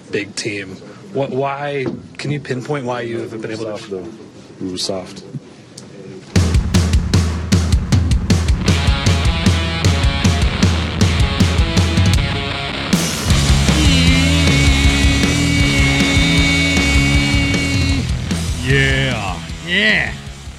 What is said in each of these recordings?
big team. Why? Can you pinpoint why you haven't been able to? Soft, though. We were soft. Yeah.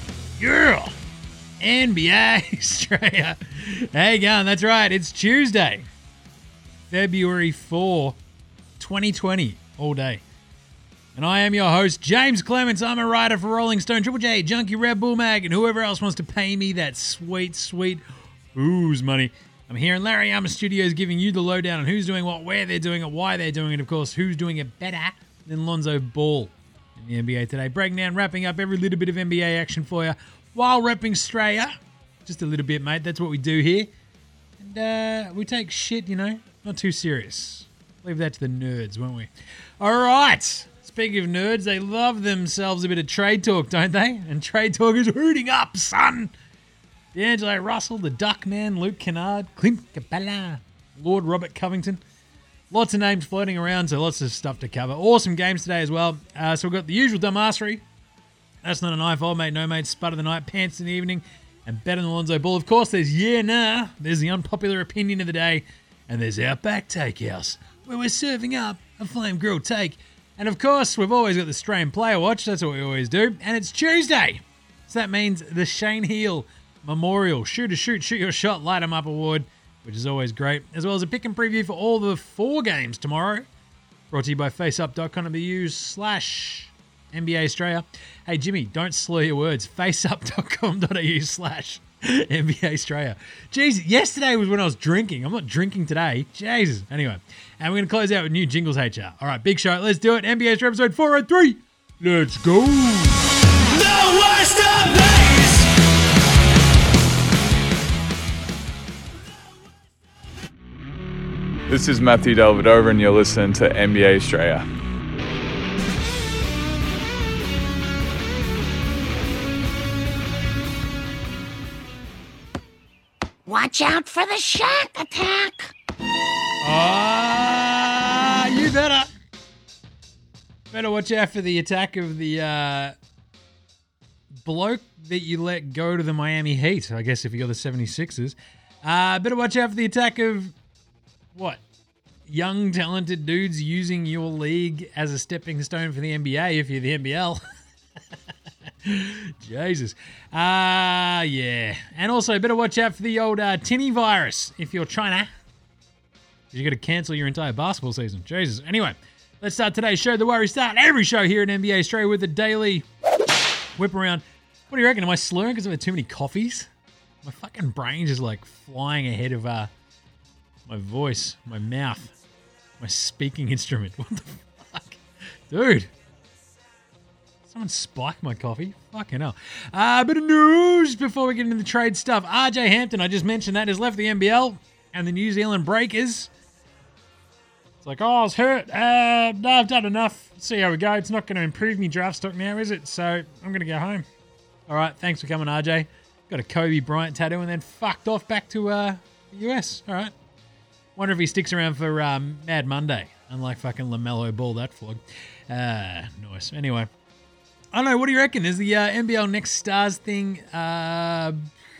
NBA Australia. How you going? That's right. It's Tuesday, February 4, 2020, all day. And I am your host, James Clements. I'm a writer for Rolling Stone, Triple J, Junkie, Red Bull Mag, and whoever else wants to pay me that sweet, sweet booze money. I'm here in Larry Armour Studios giving you the lowdown on who's doing what, where they're doing it, why they're doing it, of course, who's doing it better than Lonzo Ball in the NBA today. Breaking down, wrapping up every little bit of NBA action for you while repping Australia. Just a little bit, mate. That's what we do here. And we take shit, not too serious. Leave that to the nerds, won't we? All right. Speaking of nerds, they love themselves a bit of trade talk, don't they? And trade talk is hooting up, son. D'Angelo Russell, the Duckman, Luke Kennard, Clint Capella, Lord Robert Covington. Lots of names floating around, so lots of stuff to cover. Awesome games today as well. So we've got the usual dumbassery. That's not a knife, old mate, no mate, spud of the night, pants in the evening, and better than Lonzo Ball. Of course, there's there's the unpopular opinion of the day, and there's Outback Takehouse, where we're serving up a flame grilled take. And of course, we've always got the Australian Player Watch, that's what we always do, and it's Tuesday. So that means the Shane Heal Memorial Shoot Your Shot, Light 'em Up Award, which is always great, as well as a pick and preview for all the 4 games tomorrow, brought to you by faceup.com.au/NBA Australia. Hey, Jimmy, don't slur your words. faceup.com.au/NBA Australia. Jeez, yesterday was when I was drinking. I'm not drinking today. Jesus. Anyway, and we're going to close out with new jingles, HR. All right, big show. Let's do it. NBA Australia episode 403. Let's go. The worst of these. This is Matthew Delvedova, and you're listening to NBA Australia. Watch out for the Shaq attack. You better. Better watch out for the attack of the bloke that you let go to the Miami Heat, I guess, if you're the 76ers. Better watch out for the attack of, what? Young, talented dudes using your league as a stepping stone for the NBA if you're the NBL. Jesus. Yeah. And also, better watch out for the old tinny virus if you're China. You've got to cancel your entire basketball season. Jesus. Anyway, let's start today's show the way we start every show here at NBA Australia with the daily whip around. What do you reckon? Am I slurring because I've had too many coffees? My fucking brain's just like flying ahead of my voice, my mouth, my speaking instrument. What the fuck? Dude. Someone spiked my coffee. Fucking hell. Bit of news before we get into the trade stuff. RJ Hampton, I just mentioned that, has left the NBL and the New Zealand Breakers. It's like, I was hurt. No, I've done enough. See how we go. It's not going to improve me draft stock now, is it? So I'm going to go home. All right, thanks for coming, RJ. Got a Kobe Bryant tattoo and then fucked off back to the US. All right. Wonder if he sticks around for Mad Monday, unlike fucking LaMelo Ball, that flog. Nice. Anyway. I don't know, what do you reckon? Is the NBL Next Stars thing, I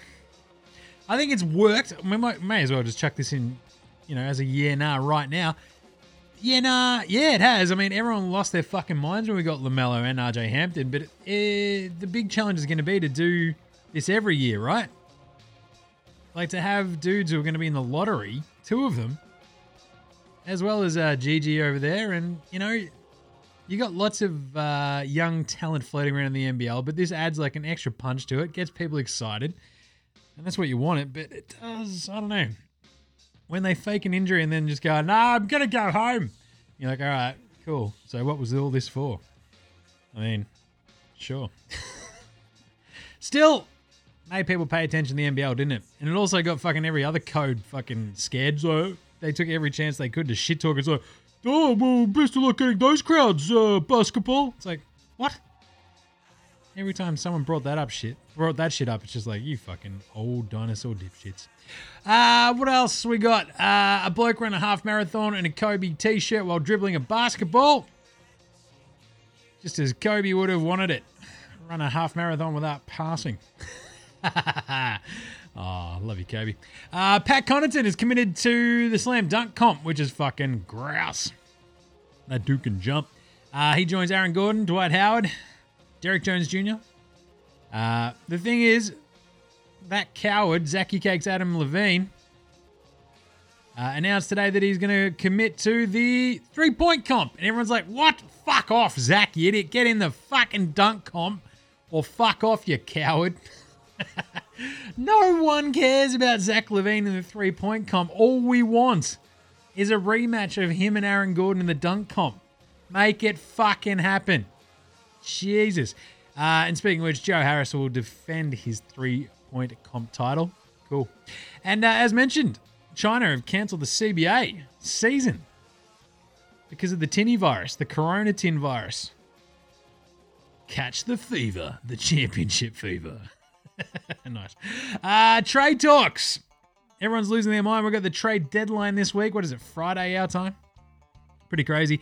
think it's worked. We may as well just chuck this in, as a right now. Yeah, it has. I mean, everyone lost their fucking minds when we got LaMelo and RJ Hampton, but the big challenge is going to be to do this every year, right? Like to have dudes who are going to be in the lottery, 2 of them, as well as Gigi over there, and, you got lots of young talent floating around in the NBL, but this adds like an extra punch to it, gets people excited, and that's what you want it, but it does, I don't know. When they fake an injury and then just go, nah, I'm going to go home. You're like, all right, cool. So what was all this for? I mean, sure. Still, made people pay attention to the NBL, didn't it? And it also got fucking every other code fucking scared, so they took every chance they could to shit talk. It's like, oh, well, best of luck getting those crowds, basketball. It's like, what? Every time someone brought that shit up, it's just like, you fucking old dinosaur dipshits. What else we got? A bloke ran a half marathon in a Kobe t-shirt while dribbling a basketball. Just as Kobe would have wanted it. Run a half marathon without passing. Oh, love you, Kobe. Pat Connaughton is committed to the slam dunk comp, which is fucking grouse. That dude can jump. He joins Aaron Gordon, Dwight Howard, Derek Jones Jr. The thing is, that coward, Zachy Cakes Adam Levine, announced today that he's going to commit to the three-point comp. And everyone's like, what? Fuck off, Zach, you idiot. Get in the fucking dunk comp or fuck off, you coward. No one cares about Zach Levine in the three-point comp. All we want is a rematch of him and Aaron Gordon in the dunk comp. Make it fucking happen. Jesus. And speaking of which, Joe Harris will defend his three-point comp title. Cool. And as mentioned, China have cancelled the CBA season because of the tinny virus, the corona tin virus. Catch the fever, the championship fever. Nice. Trade talks. Everyone's losing their mind. We've got the trade deadline this week. What is it, Friday our time? Pretty crazy.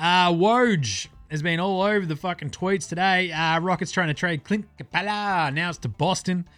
Woj has been all over the fucking tweets today. Rockets trying to trade Clint Capella. Now it's to Boston.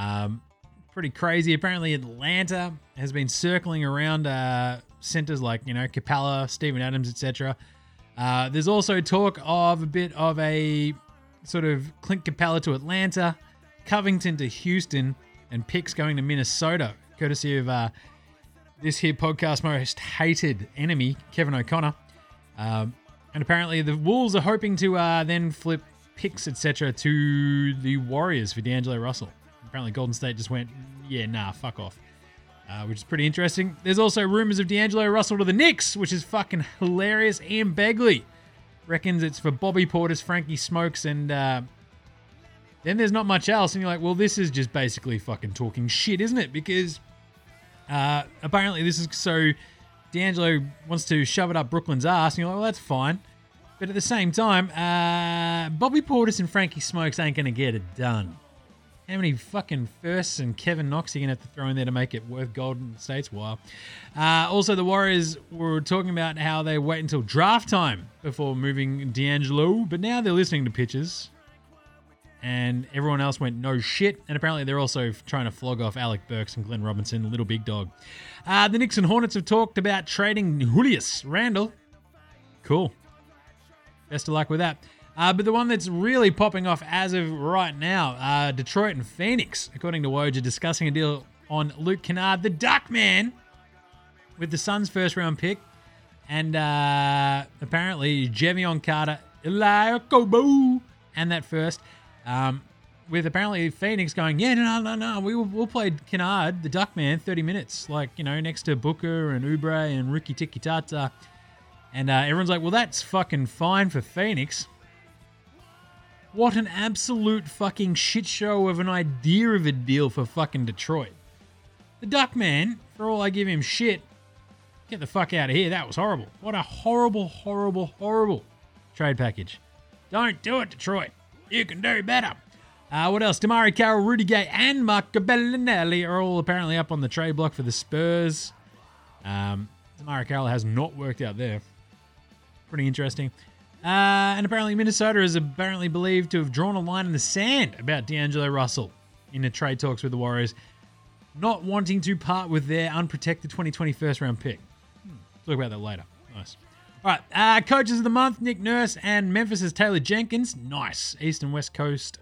Pretty crazy. Apparently Atlanta has been circling around centers like, Capella, Steven Adams, etc. There's also talk of a bit of a sort of Clint Capella to Atlanta, Covington to Houston, and picks going to Minnesota, courtesy of this here podcast most hated enemy, Kevin O'Connor. And apparently the Wolves are hoping to then flip picks, etc., to the Warriors for D'Angelo Russell. Apparently Golden State just went, yeah, nah, fuck off. Which is pretty interesting. There's also rumors of D'Angelo Russell to the Knicks, which is fucking hilarious. Ian Begley reckons it's for Bobby Portis, Frankie Smokes, and then there's not much else. And you're like, well, this is just basically fucking talking shit, isn't it? Because apparently this is so D'Angelo wants to shove it up Brooklyn's ass. And you're like, well, that's fine. But at the same time, Bobby Portis and Frankie Smokes ain't going to get it done. How many fucking firsts and Kevin Knox are you going to have to throw in there to make it worth Golden State's while? Also, the Warriors were talking about how they wait until draft time before moving D'Angelo, but now they're listening to pitches. And everyone else went, no shit. And apparently they're also trying to flog off Alec Burks and Glenn Robinson, little big dog. The Knicks and Hornets have talked about trading Julius Randle. Cool. Best of luck with that. But the one that's really popping off as of right now, Detroit and Phoenix, according to Woj, are discussing a deal on Luke Kennard, the Duckman, with the Suns' first-round pick. And apparently Jevion Carter, Eli Okobo, and that first. With apparently Phoenix going, yeah, no, we'll play Kennard, the Duckman, 30 minutes, next to Booker and Oubre and Ricky Tiki Tata. And everyone's like, well, that's fucking fine for Phoenix. What an absolute fucking shit show of an idea of a deal for fucking Detroit. The Duckman, for all I give him shit, get the fuck out of here. That was horrible. What a horrible, horrible, horrible trade package. Don't do it, Detroit. You can do better. What else? Damari Carroll, Rudy Gay, and Marco Bellinelli are all apparently up on the trade block for the Spurs. Damari Carroll has not worked out there. Pretty interesting. And apparently Minnesota is apparently believed to have drawn a line in the sand about D'Angelo Russell in the trade talks with the Warriors, not wanting to part with their unprotected 2020 first-round pick. Talk about that later. Nice. All right, coaches of the month, Nick Nurse and Memphis' Taylor Jenkins. Nice. East and West Coast,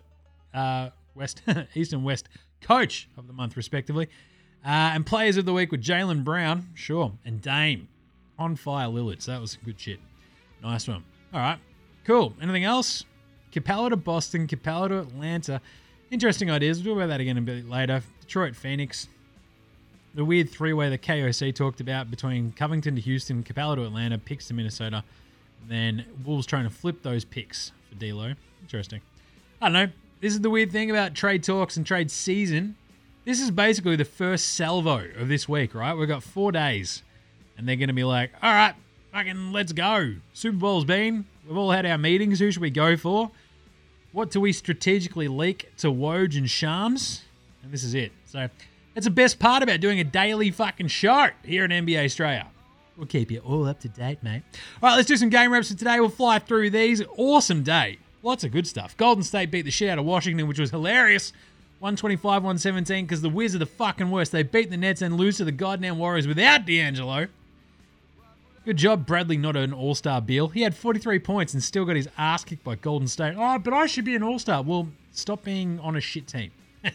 East and West coach of the month, respectively. And players of the week with Jaylen Brown, sure, and Dame on fire Lillard. So that was good shit. Nice one. All right, cool. Anything else? Capella to Boston, Capella to Atlanta. Interesting ideas. We'll talk about that again a bit later. Detroit, Phoenix. The weird three-way that KOC talked about between Covington to Houston, Capella to Atlanta, picks to Minnesota. Then Wolves trying to flip those picks for D'Lo. Interesting. I don't know. This is the weird thing about trade talks and trade season. This is basically the first salvo of this week, right? We've got 4 days. And they're going to be like, all right, fucking let's go. Super Bowl's been. We've all had our meetings. Who should we go for? What do we strategically leak to Woj and Shams? And this is it. So that's the best part about doing a daily fucking show here at NBA Australia. We'll keep you all up to date, mate. All right, let's do some game reps for today. We'll fly through these. Awesome day. Lots of good stuff. Golden State beat the shit out of Washington, which was hilarious. 125-117 because the Wiz are the fucking worst. They beat the Nets and lose to the goddamn Warriors without D'Angelo. Good job, Bradley, not an all-star Beal. He had 43 points and still got his ass kicked by Golden State. Oh, but I should be an all-star. Well, stop being on a shit team.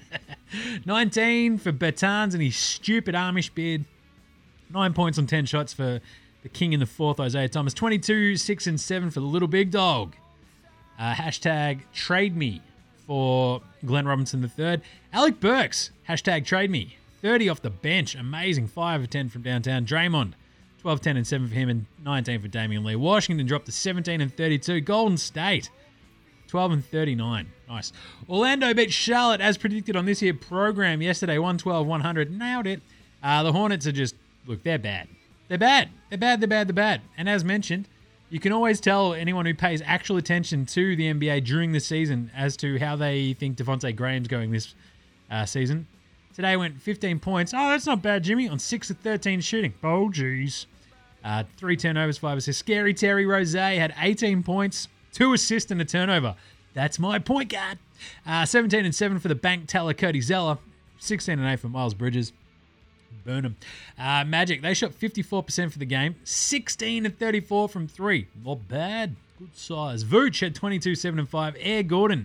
19 for Bertans and his stupid Amish beard. 9 points on 10 shots for the king in the fourth, Isaiah Thomas. 22, 6, and 7 for the little big dog. Hashtag trade me for Glenn Robinson III. Alec Burks, hashtag trade me. 30 off the bench. Amazing. 5 of 10 from downtown. Draymond, 12, 10, and 7 for him, and 19 for Damian Lee. Washington dropped to 17 and 32. Golden State, 12 and 39. Nice. Orlando beat Charlotte as predicted on this here program yesterday. 112-100. Nailed it. The Hornets are just, look, they're bad. They're bad. They're bad. And as mentioned, you can always tell anyone who pays actual attention to the NBA during the season as to how they think Devontae Graham's going this season. Today went 15 points. Oh, that's not bad, Jimmy. On 6 of 13 shooting. Oh, jeez. 3 turnovers, 5 assists. Scary Terry Rozier had 18 points, 2 assists and a turnover. That's my point guard. 17 and 7 for the bank teller Cody Zeller. 16 and 8 for Miles Bridges. Burn them. Magic, they shot 54% for the game. 16 and 34 from 3. Not bad. Good size. Vooch had 22, 7 and 5. Air Gordon,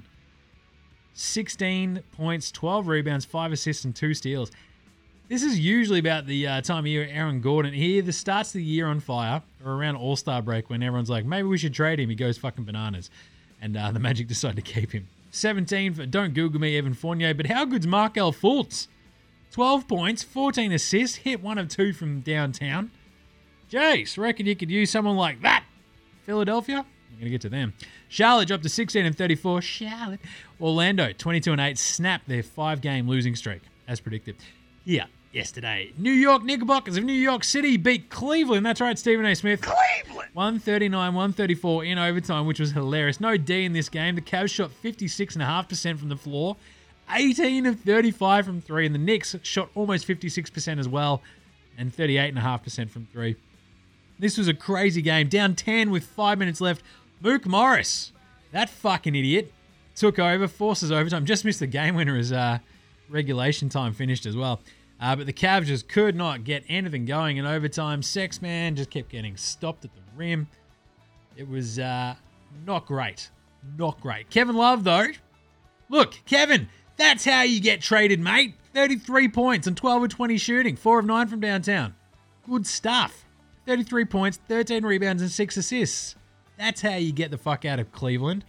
16 points, 12 rebounds, 5 assists, and 2 steals. This is usually about the time of year Aaron Gordon. He either starts the year on fire or around All-Star break when everyone's like, maybe we should trade him. He goes fucking bananas. And the Magic decide to keep him. 17 for, don't Google me, Evan Fournier, but how good's Markelle Fultz? 12 points, 14 assists, hit 1 of 2 from downtown. Jace, reckon you could use someone like that. Philadelphia? I'm going to get to them. Charlotte dropped to 16 and 34. Charlotte. Orlando, 22 and 8, snapped their 5-game losing streak, as predicted. Here, yesterday, New York Knickerbockers of New York City beat Cleveland. That's right, Stephen A. Smith. Cleveland! 139-134 in overtime, which was hilarious. No D in this game. The Cavs shot 56.5% from the floor. 18 of 35 from 3, and the Knicks shot almost 56% as well, and 38.5% from 3. This was a crazy game. Down 10 with 5 minutes left. Mook Morris, that fucking idiot, took over, forces overtime. Just missed the game winner as regulation time finished as well. But the Cavs just could not get anything going in overtime. Sex Man just kept getting stopped at the rim. It was not great. Not great. Kevin Love, though. Look, Kevin, that's how you get traded, mate. 33 points and 12 of 20 shooting. 4 of 9 from downtown. Good stuff. 33 points, 13 rebounds, and 6 assists. That's how you get the fuck out of Cleveland.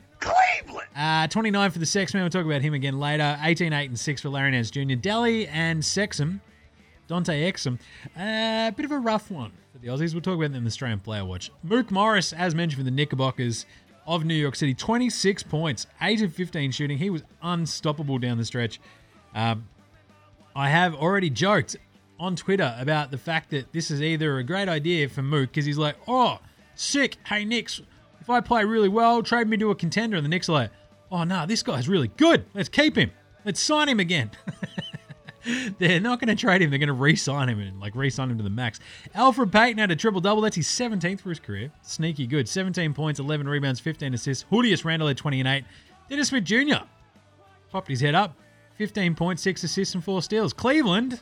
29 for the Sexman. We'll talk about him again later. 18, 8, and 6 for Larry Nance Jr. Delly and Sexum. Dante Exum. Bit of a rough one for the Aussies. We'll talk about them in the Australian Player Watch. Mook Morris, as mentioned, for the Knickerbockers of New York City. 26 points, 8 of 15 shooting. He was unstoppable down the stretch. I have already joked on Twitter about the fact that this is either a great idea for Mook because he's like, oh, sick. Hey, Knicks, if I play really well, trade me to a contender. And the Knicks are like, oh, no, this guy's really good. Let's keep him. Let's sign him again. They're not going to trade him. They're going to re-sign him and re-sign him to the max. Alfred Payton had a triple-double. That's his 17th for his career. Sneaky good. 17 points, 11 rebounds, 15 assists. Julius Randle had 20 and 8. Dennis Smith Jr. popped his head up. 15 points, 6 assists, and 4 steals. Cleveland.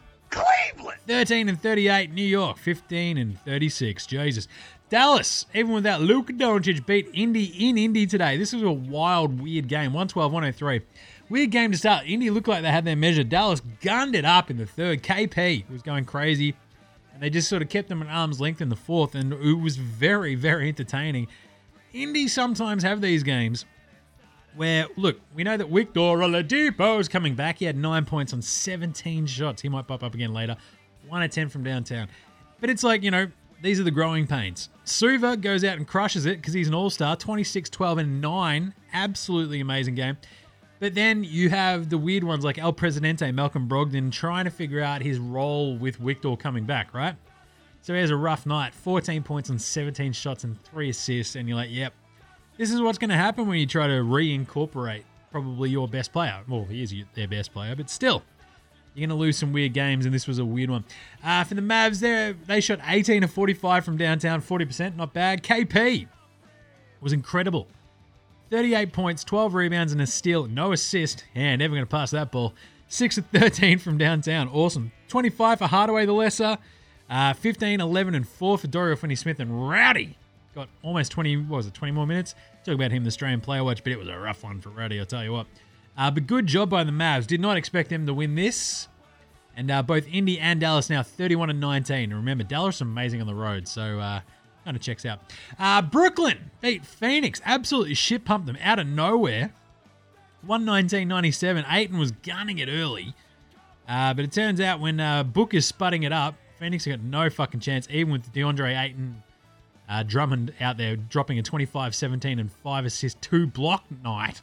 13 and 38. New York, 15 and 36. Jesus. Dallas, even without Luka Doncic, beat Indy in Indy today. This was a wild, weird game. 112-103. Weird game to start. Indy looked like they had their measure. Dallas gunned it up in the third. KP was going crazy. And they just sort of kept them at arm's length in the fourth. And it was very, very entertaining. Indy sometimes have these games where, look, we know that Victor Oladipo is coming back. He had 9 points on 17 shots. He might pop up again later. 1 of 10 from downtown. But it's like, these are the growing pains. Suva goes out and crushes it because he's an all-star. 26, 12, and 9. Absolutely amazing game. But then you have the weird ones like El Presidente, Malcolm Brogdon, trying to figure out his role with Victor coming back, right? So he has a rough night. 14 points on 17 shots and 3 assists. And you're like, yep, this is what's going to happen when you try to reincorporate probably your best player. Well, he is their best player, but still, you're going to lose some weird games, and this was a weird one. For the Mavs, they shot 18 of 45 from downtown, 40%, not bad. KP was incredible. 38 points, 12 rebounds, and a steal, no assist. Yeah, never going to pass that ball. 6 of 13 from downtown, awesome. 25 for Hardaway the Lesser, 15, 11, and 4 for Dorial Finney-Smith, and Rowdy got almost 20 more minutes. Talk about him, the Australian player watch, but it was a rough one for Rowdy, I'll tell you what. But good job by the Mavs. Did not expect them to win this. And both Indy and Dallas now 31 and 19. And remember, Dallas is amazing on the road, so kind of checks out. Brooklyn beat Phoenix. Absolutely shit pumped them out of nowhere. 119-97. Ayton was gunning it early. But it turns out when Book is sputting it up, Phoenix got no fucking chance, even with DeAndre Ayton Drummond out there dropping a 25, 17, and 5 assist, 2 block night.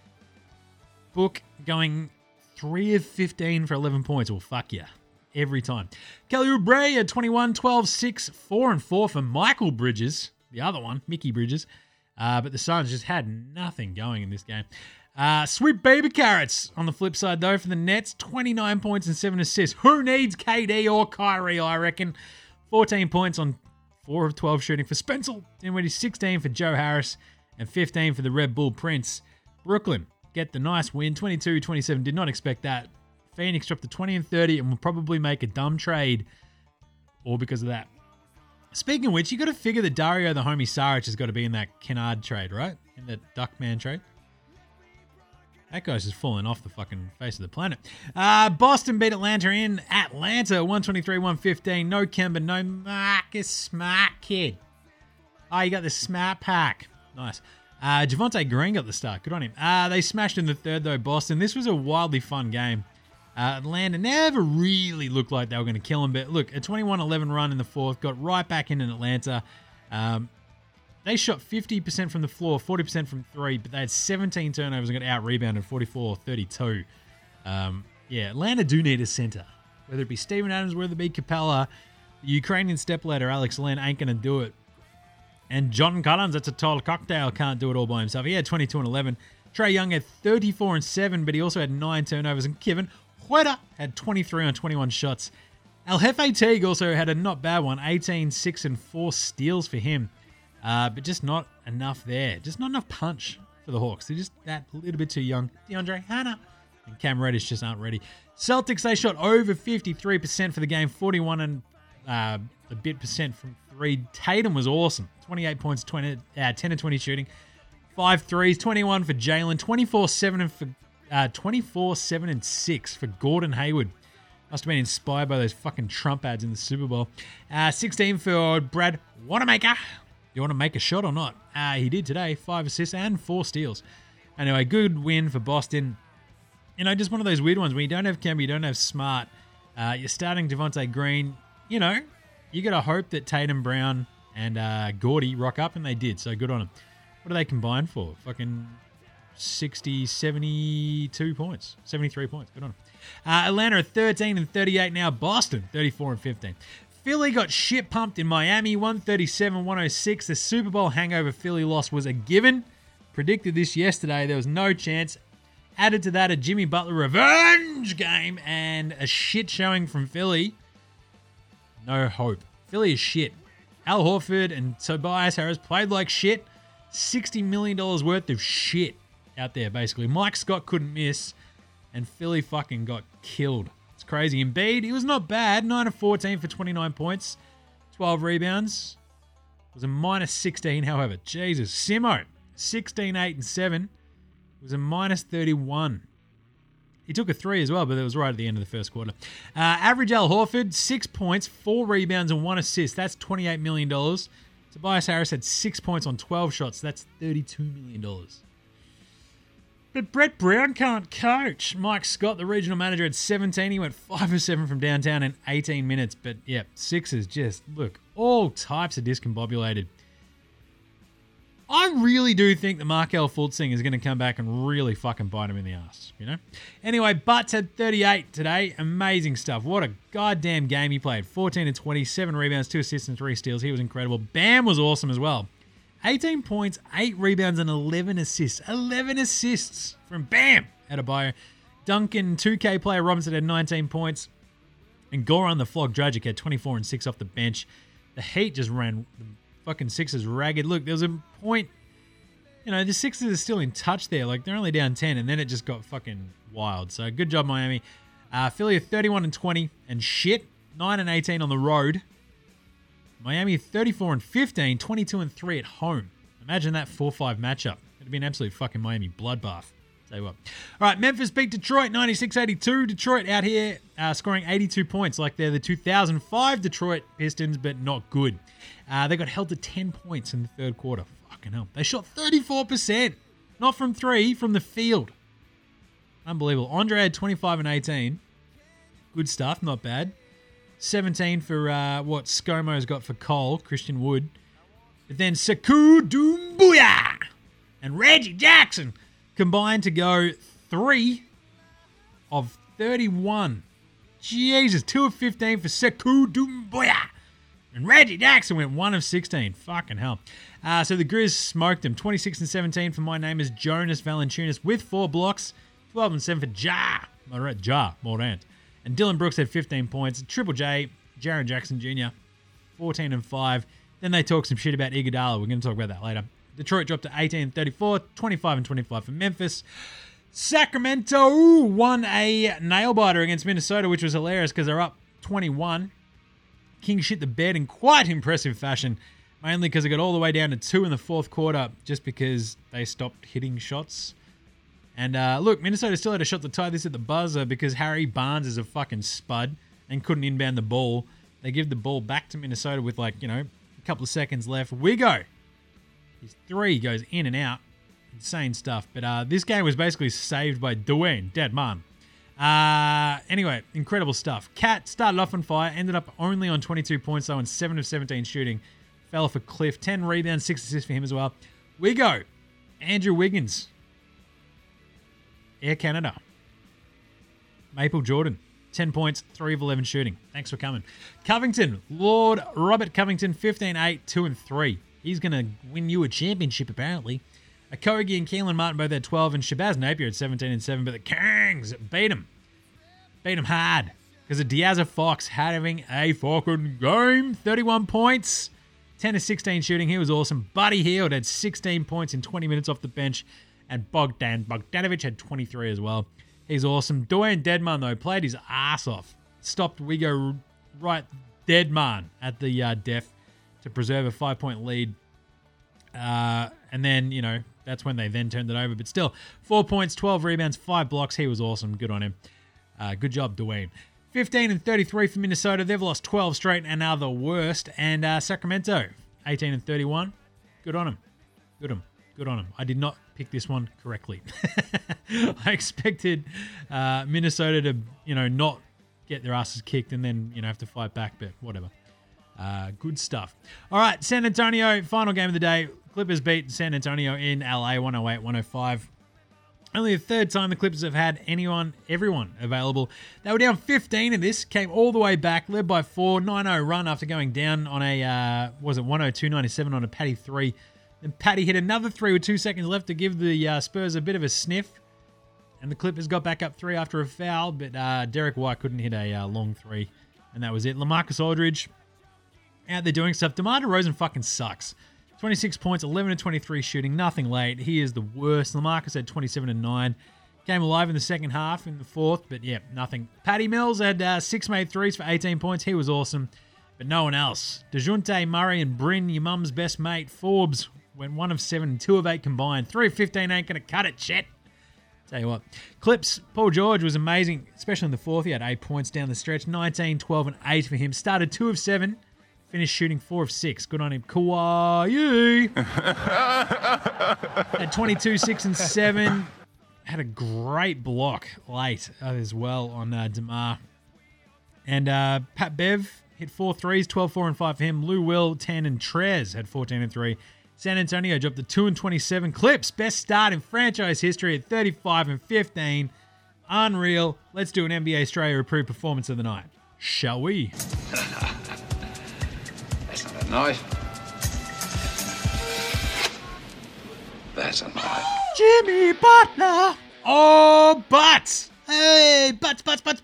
Book going 3 of 15 for 11 points. Well, fuck yeah. Every time. Kelly Oubre at 21, 12, 6, 4, and 4 for Michael Bridges. The other one, Mickey Bridges. But the Suns just had nothing going in this game. Sweet baby carrots on the flip side, though, for the Nets. 29 points and 7 assists. Who needs KD or Kyrie, I reckon? 14 points on 4 of 12 shooting for Spencer Dinwiddie. 16 for Joe Harris. And 15 for the Red Bull Prince. Brooklyn get the nice win, 22-27. Did not expect that. Phoenix dropped to 20 and 30 and will probably make a dumb trade all because of that. Speaking of which, you got to figure that Dario the homie Saric has got to be in that Kennard trade, right? In the Duckman trade. That guy's just falling off the fucking face of the planet. Boston beat Atlanta in Atlanta, 123-115. No Kemba, no Marcus Smart, kid. Oh, you got the Smart pack. Nice. Javonte Green got the start. Good on him. They smashed in the third, though, Boston. This was a wildly fun game. Atlanta never really looked like they were going to kill them. But look, a 21-11 run in the fourth. Got right back in Atlanta. They shot 50% from the floor, 40% from three. But they had 17 turnovers and got out-rebounded 44-32. Yeah, Atlanta do need a center. Whether it be Steven Adams, whether it be Capella, the Ukrainian stepladder Alex Len ain't going to do it. And John Collins, that's a total cocktail, can't do it all by himself. He had 22 and 11. Trae Young had 34 and 7, but he also had 9 turnovers. And Kevin Huerter had 23 on 21 shots. El Jefe Teague also had a not bad one, 18, 6, and 4 steals for him. But just not enough there. Just not enough punch for the Hawks. They're just that little bit too young. DeAndre Hanna and Cam Reddish just aren't ready. Celtics, they shot over 53% for the game, 41 and a bit percent from three. Tatum was awesome. 28 points, 10 and 20 shooting. 5 threes, 21 for Jalen, 24, 7 and 6 for Gordon Hayward. Must have been inspired by those fucking Trump ads in the Super Bowl. 16 for Brad Wanamaker. You want to make a shot or not? He did today. 5 assists and 4 steals. Anyway, good win for Boston. You know, just one of those weird ones where you don't have Kemba, you don't have Smart. You're starting Javonte Green. You know, you got to hope that Tatum, Brown, and Gordy rock up, and they did, so good on them. What do they combine for? Fucking 60, 72 points. 73 points. Good on them. Atlanta are 13 and 38 now. Boston, 34 and 15. Philly got shit pumped in Miami, 137-106. The Super Bowl hangover Philly loss was a given. Predicted this yesterday. There was no chance. Added to that a Jimmy Butler revenge game and a shit showing from Philly. No hope. Philly is shit. Al Horford and Tobias Harris played like shit. $60 million worth of shit out there, basically. Mike Scott couldn't miss, and Philly fucking got killed. It's crazy. Embiid, he was not bad. 9 of 14 for 29 points. 12 rebounds. It was a minus 16, however. Jesus. Simo, 16, 8, and 7. It was a minus 31. He took a 3 as well, but it was right at the end of the first quarter. Average Al Horford, 6 points, 4 rebounds, and 1 assist. That's $28 million. Tobias Harris had 6 points on 12 shots. That's $32 million. But Brett Brown can't coach. Mike Scott, the regional manager, had 17. He went 5 of 7 from downtown in 18 minutes. But, yeah, Sixers just, look, all types of discombobulated. I really do think that Markelle Fultz is going to come back and really fucking bite him in the ass, you know? Anyway, Butts had 38 today. Amazing stuff. What a goddamn game he played. 14 and 20, 7 rebounds, 2 assists, and 3 steals. He was incredible. Bam was awesome as well. 18 points, 8 rebounds, and 11 assists. 11 assists from Bam Adebayo. Duncan, 2K player Robinson had 19 points. And Goran the Flog Dragic had 24 and 6 off the bench. The Heat just ran the fucking Sixers ragged. Look, there was a point, the Sixers are still in touch there. Like, they're only down 10, and then it just got fucking wild. So, good job, Miami. Philly are 31 and 20 and shit. 9 and 18 on the road. Miami 34 and 15, 22 and 3 at home. Imagine that 4-5 matchup. It'd be an absolute fucking Miami bloodbath. Tell you what. All right, Memphis beat Detroit 96-82. Detroit out here scoring 82 points like they're the 2005 Detroit Pistons, but not good. They got held to 10 points in the third quarter. Fucking hell. They shot 34%. Not from three, from the field. Unbelievable. Andre had 25 and 18. Good stuff, not bad. 17 for what ScoMo's got for Cole, Christian Wood. But then Sekou Doumbouya and Reggie Jackson combined to go 3 of 31. Jesus, 2 of 15 for Sekou Doumbouya. And Reggie Jackson went 1 of 16. Fucking hell. So the Grizz smoked him. 26 and 17 for my name is Jonas Valanciunas with 4 blocks. 12 and 7 for Ja Morant. And Dylan Brooks had 15 points. Triple J, Jaren Jackson Jr., 14 and 5. Then they talk some shit about Iguodala. We're going to talk about that later. Detroit dropped to 18 and 34, 25 and 25 for Memphis. Sacramento won a nail-biter against Minnesota, which was hilarious because they're up 21. Kings shit the bed in quite impressive fashion, mainly because it got all the way down to 2 in the fourth quarter just because they stopped hitting shots. And look, Minnesota still had a shot to tie this at the buzzer because Harry Barnes is a fucking spud and couldn't inbound the ball. They give the ball back to Minnesota with a couple of seconds left. Wigo, his 3 goes in and out. Insane stuff. But this game was basically saved by Dwayne Dedman. Anyway, incredible stuff. Cat started off on fire, ended up only on 22 points though and 7 of 17 shooting. Fell off a cliff. 10 rebounds, 6 assists for him as well. Wigo, Andrew Wiggins. Air Canada. Maple Jordan. 10 points, 3 of 11 shooting. Thanks for coming. Covington. Lord Robert Covington. 15-8, 2 and 3. He's going to win you a championship, apparently. Okogie and Keelan Martin both had 12, and Shabazz Napier had 17 and 7, but the Kings beat him. Beat him hard. Because of De'Aaron Fox having a fucking game. 31 points. 10 of 16 shooting. He was awesome. Buddy Hield had 16 points in 20 minutes off the bench. And Bogdanovic had 23 as well. He's awesome. Dwayne Dedman, though, played his ass off. Stopped Wigo right Dedman at the death to preserve a 5-point lead. And then, that's when they then turned it over. But still, 4 points, 12 rebounds, 5 blocks. He was awesome. Good on him. Good job, Dwayne. 15 and 33 for Minnesota. They've lost 12 straight and are the worst. And Sacramento, 18 and 31. Good on him. Good on him. I did not pick this one correctly. I expected Minnesota to, not get their asses kicked and then, have to fight back, but whatever. Good stuff. All right, San Antonio, final game of the day. Clippers beat San Antonio in LA 108-105. Only the third time the Clippers have had everyone available. They were down 15 in this, came all the way back, led by 4, 9-0 run after going down on a, 102-97 on a Patty 3. Then Patty hit another 3 with 2 seconds left to give the Spurs a bit of a sniff. And the Clippers got back up 3 after a foul, but Derek White couldn't hit a long 3. And that was it. LaMarcus Aldridge out there doing stuff. DeMar DeRozan fucking sucks. 26 points, 11 and 23 shooting, nothing late. He is the worst. LaMarcus had 27 and 9. Came alive in the second half, in the fourth, but yeah, nothing. Patty Mills had 6 made threes for 18 points. He was awesome, but no one else. DeJounte Murray and Bryn, your mum's best mate, Forbes, went 1 of 7 and 2 of 8 combined. 3 of 15 ain't going to cut it, Chet. Tell you what. Clips, Paul George was amazing, especially in the fourth. He had 8 points down the stretch. 19, 12, and 8 for him. Started 2 of 7. Finished shooting 4 of 6. Good on him. Kawhi. Had 22, 6, and 7. Had a great block late as well on DeMar. And Pat Bev hit 4 threes, 12, 4, and 5 for him. Lou Will, 10, and Trez had 14 and 3. San Antonio dropped to 2 and 27. Clips, best start in franchise history at 35 and 15. Unreal. Let's do an NBA Australia approved performance of the night. Shall we? That's not a knife. That's a lie. Jimmy Butler. Oh, butts. Hey, butts.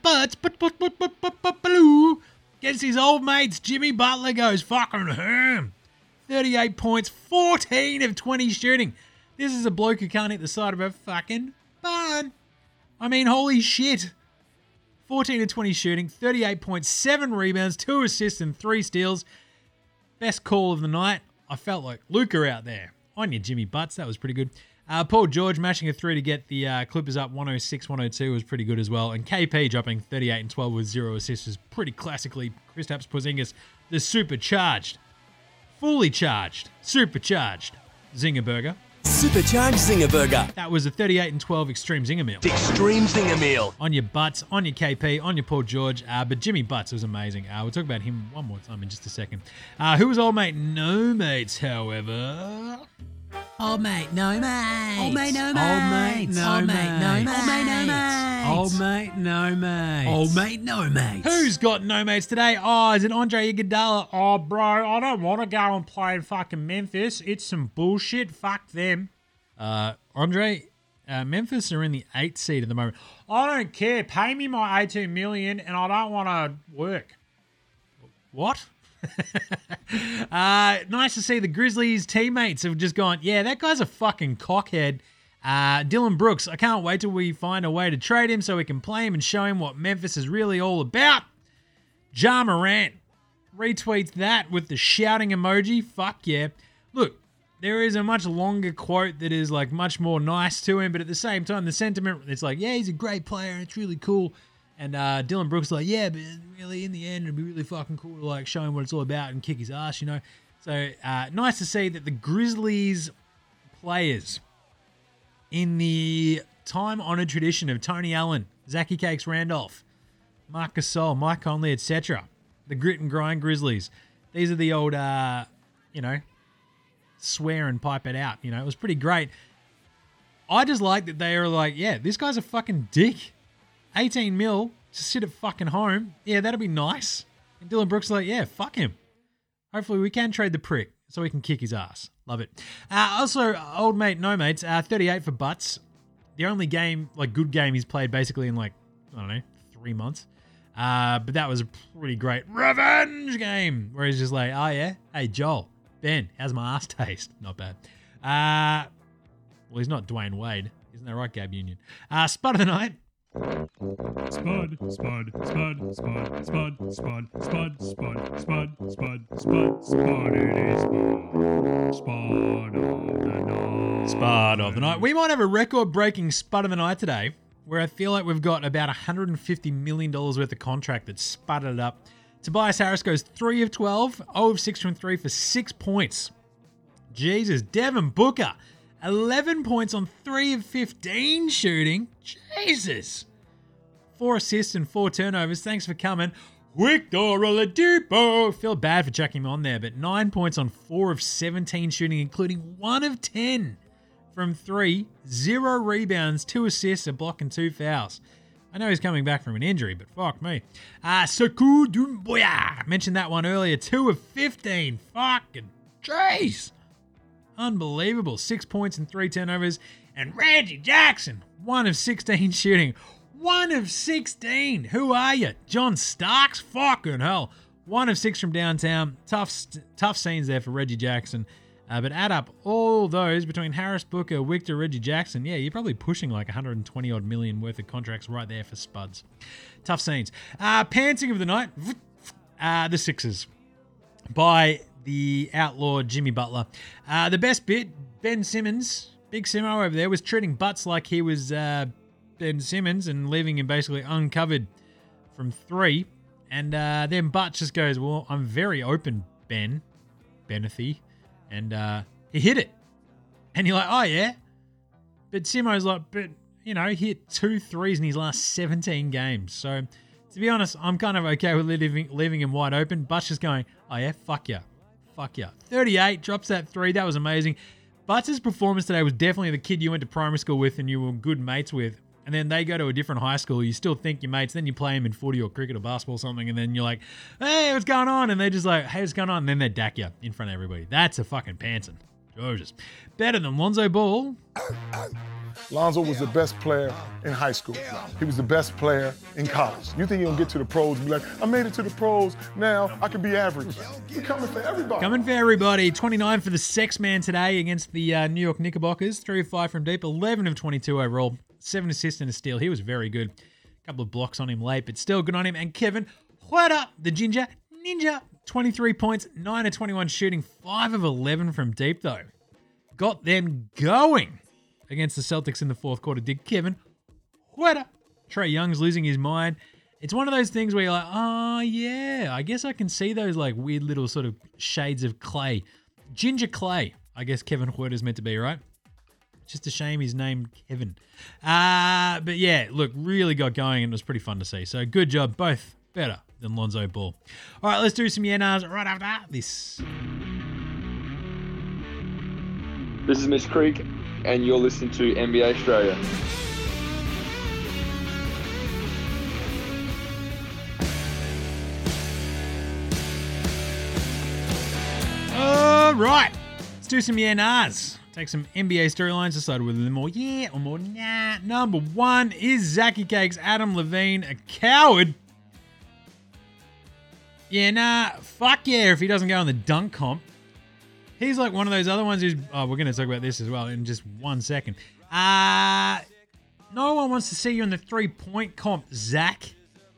Against his old mates, Jimmy Butler goes fucking ham. 38 points, 14 of 20 shooting. This is a bloke who can't hit the side of a fucking barn. I mean, holy shit. 14 of 20 shooting, 38 points, 7 rebounds, 2 assists and 3 steals. Best call of the night. I felt like Luka out there. On you, Jimmy Butts. That was pretty good. Paul George mashing a 3 to get the Clippers up 106-102 was pretty good as well. And KP dropping 38 and 12 with 0 assists was pretty classically Kristaps Porzingis, the supercharged, fully charged, supercharged Zinger Burger. Supercharged Zinger Burger. That was a 38 and 12 extreme Zinger meal. Extreme Zinger meal. On your Butts, on your KP, on your Paul George. But Jimmy Butts was amazing. We'll talk about him one more time in just a second. Who was old mate? No mates, however. Old mate, no mates. Old mate, no Old mate, mates. no Old mate, no mates. mates. Old mate, no mates. Old mate, no mates. Who's got no mates today? Oh, is it Andre Iguodala? Oh, bro, I don't want to go and play in fucking Memphis. It's some bullshit. Fuck them. Andre, Memphis are in the 8th seed at the moment. I don't care. Pay me my $18 million and I don't want to work. What? Nice to see the Grizzlies teammates have just gone, yeah, that guy's a fucking cockhead. Dylan Brooks, I can't wait till we find a way to trade him so we can play him and show him what Memphis is really all about. Ja Morant retweets that with the shouting emoji. Fuck yeah. Look, there is a much longer quote that is like much more nice to him, but at the same time, the sentiment, it's like, yeah, he's a great player and it's really cool. And Dylan Brooks is like, yeah, but really in the end, it'd be really fucking cool to like show him what it's all about and kick his ass, you know. So nice to see that the Grizzlies players in the time-honored tradition of Tony Allen, Zachy Cakes Randolph, Marc Gasol, Mike Conley, etc., the grit and grind Grizzlies. These are the old, swear and pipe it out. You know, it was pretty great. I just like that they are like, yeah, this guy's a fucking dick. 18 mil to sit at fucking home. Yeah, that'd be nice. And Dylan Brooks is like, yeah, fuck him. Hopefully we can trade the prick so we can kick his ass. Love it. Also, old mate, no mates, 38 for Butts. The only game, like good game he's played basically in like, I don't know, 3 months. But that was a pretty great revenge game where he's just like, oh yeah, hey Joel, Ben, how's my ass taste? Not bad. Well, he's not Dwayne Wade. Isn't that right, Gab Union? Spud of the night. Spud of the night. Spud of the night. We might have a record-breaking Spud of the night today, where I feel like we've got about $150 million worth of contract that's spudded it up. Tobias Harris goes 3 of 12, 0 of 6 from 3 for 6 points. Jesus. Devin Booker, 11 points on 3 of 15 shooting. Jesus. 4 assists and 4 turnovers. Thanks for coming. Victor Oladipo. Feel bad for chucking him on there, but 9 points on 4 of 17 shooting, including 1 of 10 from 3. 0 rebounds, 2 assists, a block, and 2 fouls. I know he's coming back from an injury, but fuck me. Sekou Doumbouya. Mentioned that one earlier. 2 of 15. Fucking jeez. Unbelievable. 6 points and 3 turnovers. And Reggie Jackson, 1 of 16 shooting. 1 of 16. Who are you? John Starks? Fucking hell. 1 of 6 from downtown. Tough scenes there for Reggie Jackson. But add up all those between Harris, Booker, Victor, Reggie Jackson. Yeah, you're probably pushing like 120 odd million worth of contracts right there for Spuds. Tough scenes. Pantsing of the night. The Sixers. By the outlaw Jimmy Butler. The best bit, Ben Simmons, Big Simo over there, was treating Butts like he was Ben Simmons and leaving him basically uncovered from 3. And then Butts just goes, well, I'm very open, Benethy. And he hit it. And you're like, oh, yeah? But Simo's like, but, you know, he hit 2 threes in his last 17 games. So, to be honest, I'm kind of okay with leaving him wide open. Butts just going, oh, yeah? Fuck yeah. 38, drops that 3. That was amazing. Butts' performance today was definitely the kid you went to primary school with and you were good mates with. And then they go to a different high school. You still think your mates. Then you play them in footy or cricket or basketball or something. And then you're like, hey, what's going on? And they're just like, hey, what's going on? And then they dack you in front of everybody. That's a fucking pantsing. Georges. Better than Lonzo Ball. Lonzo was the best player in high school. He was the best player in college. You think he'll get to the pros and be like, I made it to the pros, now I can be average. We're coming for everybody. Coming for everybody. 29 for the Sex Man today against the New York Knickerbockers. 3 of 5 from deep, 11 of 22 overall. 7 assists and a steal. He was very good. A couple of blocks on him late, but still good on him. And Kevin Huerter, the Ginger Ninja. 23 points, 9 of 21 shooting, 5 of 11 from deep though. Got them going against the Celtics in the fourth quarter, did Kevin Huerter. Trae Young's losing his mind. It's one of those things where you're like, oh yeah, I guess I can see those like weird little sort of shades of clay. Ginger clay, I guess Kevin Huerter's meant to be, right? Just a shame he's named Kevin. But yeah, look, really got going and it was pretty fun to see. So good job, both better than Lonzo Ball. All right, let's do some Yenars right after this. This is Miss Creek, and you're listening to NBA Australia. All right, let's do some Yenars. Take some NBA storylines, decided with a little more yeah or more nah. Number 1 is Zachy Cakes, Adam Levine, a coward. Yeah, nah, fuck yeah if he doesn't go on the dunk comp. He's like one of those other ones who's... Oh, we're going to talk about this as well in just 1 second. No one wants to see you in the three-point comp, Zach.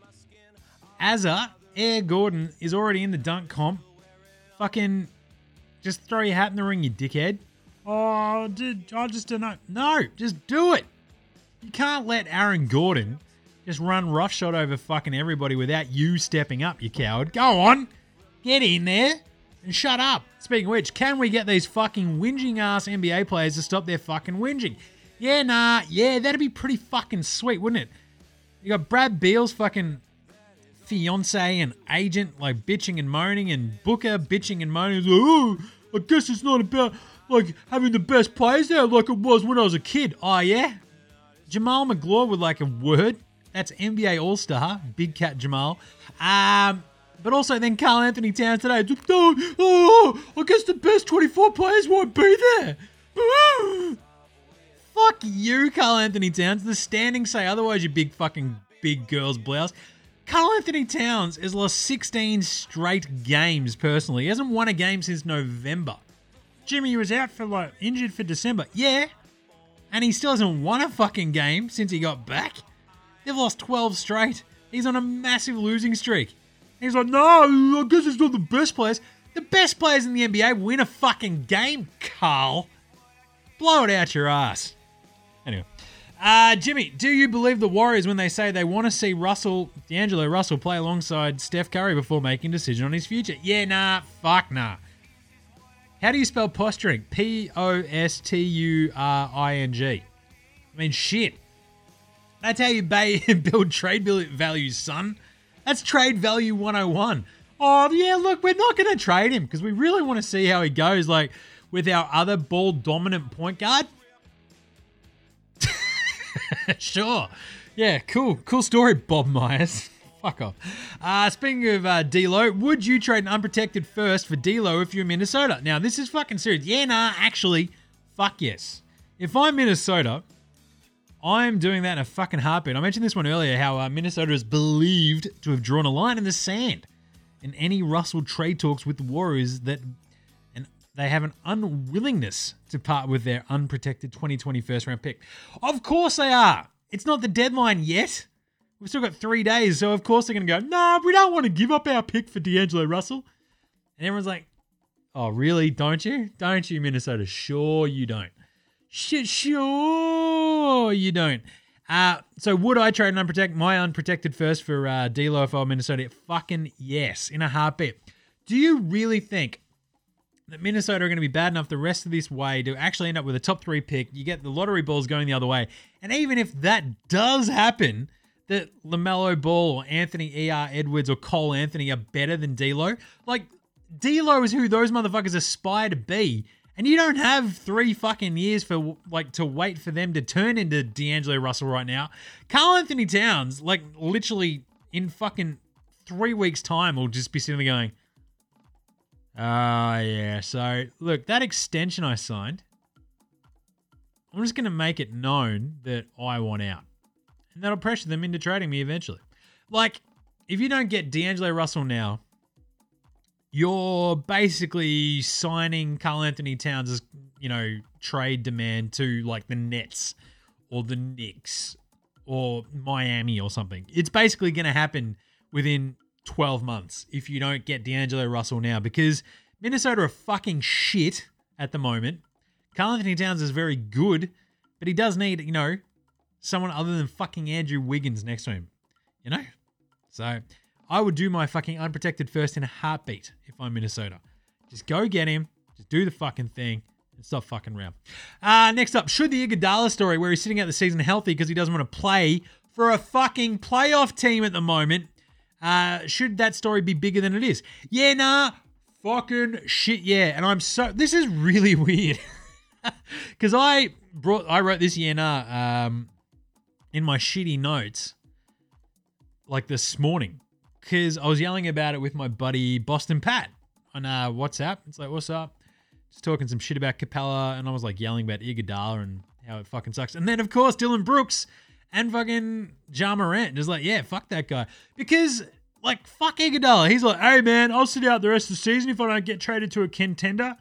Air Gordon is already in the dunk comp. Fucking just throw your hat in the ring, you dickhead. Oh, dude, I just don't know. No, just do it. You can't let Aaron Gordon just run roughshod over fucking everybody without you stepping up, you coward. Go on. Get in there and shut up. Speaking of which, can we get these fucking whinging ass NBA players to stop their fucking whinging? Yeah, nah. Yeah, that'd be pretty fucking sweet, wouldn't it? You got Brad Beal's fucking fiance and agent like bitching and moaning, and Booker bitching and moaning. He's like, oh, I guess it's not about like having the best players there like it was when I was a kid. Oh, yeah? Jamal McGlaw with like a word. That's NBA All-Star, Big Cat Jamal. But also then Karl Anthony Towns today. Oh, I guess the best 24 players won't be there. Fuck you, Karl Anthony Towns. The standings say otherwise, you big fucking big girl's blouse. Karl Anthony Towns has lost 16 straight games personally. He hasn't won a game since November. Jimmy was out for like injured for December. Yeah. And he still hasn't won a fucking game since he got back. They've lost 12 straight. He's on a massive losing streak. He's like, no, I guess it's not the best players. The best players in the NBA win a fucking game, Carl. Blow it out your ass. Anyway. Jimmy, do you believe the Warriors when they say they want to see D'Angelo Russell play alongside Steph Curry before making a decision on his future? Yeah, nah, fuck nah. How do you spell posturing? Posturing. I mean, shit. That's how you build trade values, son. That's trade value 101. Oh, yeah, look, we're not going to trade him because we really want to see how he goes, like, with our other ball-dominant point guard. Sure. Yeah, cool. Cool story, Bob Myers. Fuck off. Speaking of D'Lo, would you trade an unprotected first for D'Lo if you're Minnesota? Now, this is fucking serious. Yeah, nah, actually, fuck yes. If I'm Minnesota, I'm doing that in a fucking heartbeat. I mentioned this one earlier, how Minnesota is believed to have drawn a line in the sand in any Russell trade talks with the Warriors, and they have an unwillingness to part with their unprotected 2020 first-round pick. Of course they are. It's not the deadline yet. We've still got 3 days, so of course they're going to go, no, we don't want to give up our pick for D'Angelo Russell. And everyone's like, oh, really? Don't you? Don't you, Minnesota? Sure you don't. Sure you don't. So would I trade my unprotected first for D'Lo if I were Minnesota? Fucking yes, in a heartbeat. Do you really think that Minnesota are going to be bad enough the rest of this way to actually end up with a top 3 pick? You get the lottery balls going the other way. And even if that does happen, that LaMelo Ball or Anthony E.R. Edwards or Cole Anthony are better than D'Lo. Like, D'Lo is who those motherfuckers aspire to be. And you don't have 3 fucking years for to wait for them to turn into D'Angelo Russell right now. Karl Anthony Towns, like literally in fucking 3 weeks' time, will just be sitting there going, Yeah. So, look, that extension I signed, I'm just going to make it known that I want out. And that'll pressure them into trading me eventually. Like, if you don't get D'Angelo Russell now, you're basically signing Karl Anthony Towns' trade demand to like the Nets or the Knicks or Miami or something. It's basically going to happen within 12 months if you don't get D'Angelo Russell now, because Minnesota are fucking shit at the moment. Karl Anthony Towns is very good, but he does need, someone other than fucking Andrew Wiggins next to him, So I would do my fucking unprotected first in a heartbeat if I'm Minnesota. Just go get him. Just do the fucking thing and stop fucking around. Next up, should the Iguodala story where he's sitting out the season healthy because he doesn't want to play for a fucking playoff team at the moment, should that story be bigger than it is? Yeah, nah. Fucking shit, yeah. And this is really weird. Because I wrote this in my shitty notes like this morning, because I was yelling about it with my buddy Boston Pat on WhatsApp. It's like, what's up? Just talking some shit about Capella, and I was like yelling about Iguodala and how it fucking sucks. And then of course Dylan Brooks and fucking Ja Morant just like, yeah, fuck that guy, because like fuck Iguodala. He's like, hey man, I'll sit out the rest of the season if I don't get traded to a contender.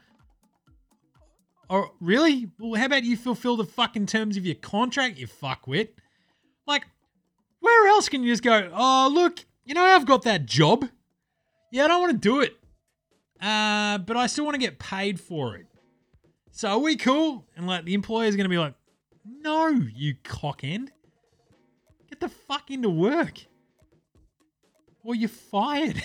Or really? Well, how about you fulfill the fucking terms of your contract, you fuckwit? Like, where else can you just go, oh, look, I've got that job. Yeah, I don't want to do it. But I still want to get paid for it. So are we cool? And like the employer's going to be like, no, you cock end. Get the fuck into work. Or you're fired.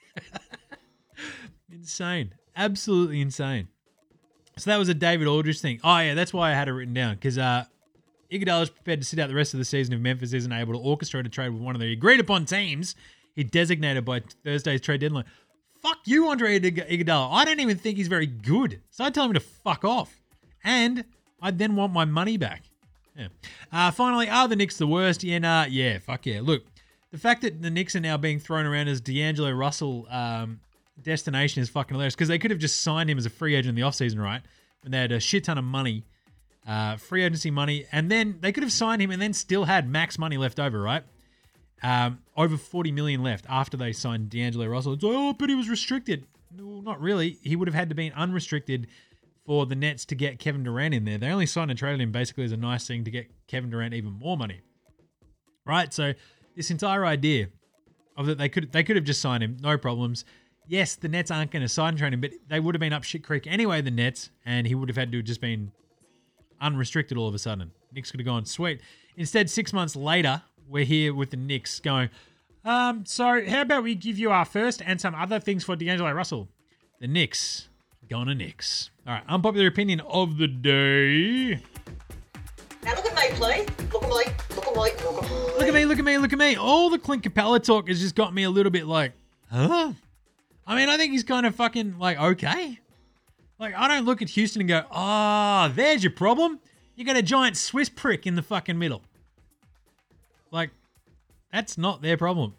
Insane. Absolutely insane. So that was a David Aldridge thing. Oh, yeah, that's why I had it written down. Because Iguodala is prepared to sit out the rest of the season if Memphis isn't able to orchestrate a trade with one of the agreed-upon teams he designated by Thursday's trade deadline. Fuck you, Andre Iguodala. I don't even think he's very good. So I'd tell him to fuck off. And I'd then want my money back. Yeah. Finally, are the Knicks the worst? Yeah, fuck yeah. Look, the fact that the Knicks are now being thrown around as D'Angelo Russell destination is fucking hilarious, because they could have just signed him as a free agent in the offseason, right? When they had a shit ton of money, free agency money, and then they could have signed him and then still had max money left over, right? Over $40 million left after they signed D'Angelo Russell. It's like, oh, but he was restricted. No, not really. He would have had to be unrestricted for the Nets to get Kevin Durant in there. They only signed and traded him basically as a nice thing to get Kevin Durant even more money, right? So this entire idea of that they could have just signed him, no problems. Yes, the Nets aren't going to sign and trade him, but they would have been up shit creek anyway, the Nets, and he would have had to have just been unrestricted all of a sudden. Knicks could have gone, sweet. Instead, 6 months later, we're here with the Knicks going, so how about we give you our first and some other things for D'Angelo Russell? The Knicks, gonna Knicks. All right, unpopular opinion of the day. Now look at me, please. Look at me, look at me, look at me. Look at me, look at me, look at me. All the Clint Capella talk has just got me a little bit like, huh? I mean, I think he's kind of fucking like, okay. Like, I don't look at Houston and go, oh, there's your problem. You got a giant Swiss prick in the fucking middle. Like, that's not their problem.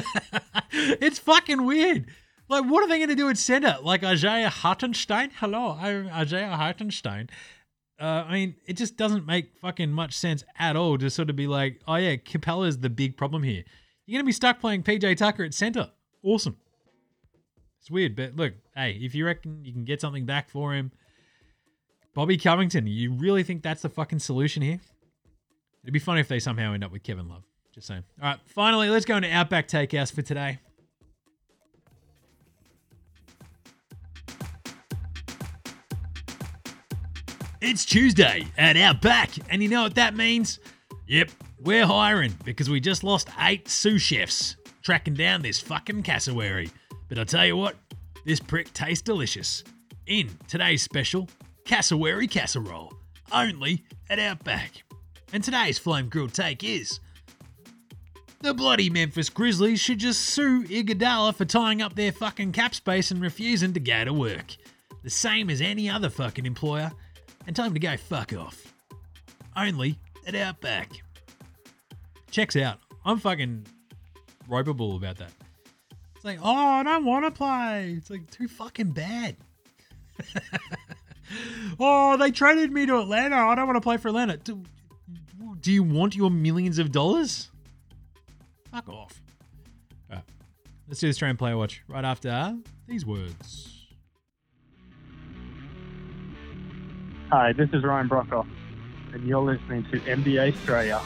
It's fucking weird. Like, what are they going to do at center? Like Isaiah Hartenstein? Hello, I'm Isaiah Hartenstein. I mean, it just doesn't make fucking much sense at all to sort of be like, oh yeah, Capella's the big problem here. You're going to be stuck playing PJ Tucker at center. Awesome. It's weird, but look, hey, if you reckon you can get something back for him, Bobby Covington, you really think that's the fucking solution here? It'd be funny if they somehow end up with Kevin Love. Just saying. All right, finally, let's go into Outback Takehouse for today. It's Tuesday at Outback, and you know what that means? Yep, we're hiring because we just lost 8 sous chefs tracking down this fucking cassowary. But I'll tell you what, this prick tastes delicious. In today's special, cassowary casserole, only at Outback. And today's flame grilled take is, the bloody Memphis Grizzlies should just sue Iguodala for tying up their fucking cap space and refusing to go to work. The same as any other fucking employer. And time to go fuck off. Only at Outback. Checks out. I'm fucking ropeable about that. It's like, oh, I don't want to play. It's like too fucking bad. Oh, they traded me to Atlanta. I don't want to play for Atlanta. Do you want your millions of dollars? Fuck off. All right. Let's do the Australian Player Watch right after these words. Hi, this is Ryan Brockhoff, and you're listening to NBA Australia.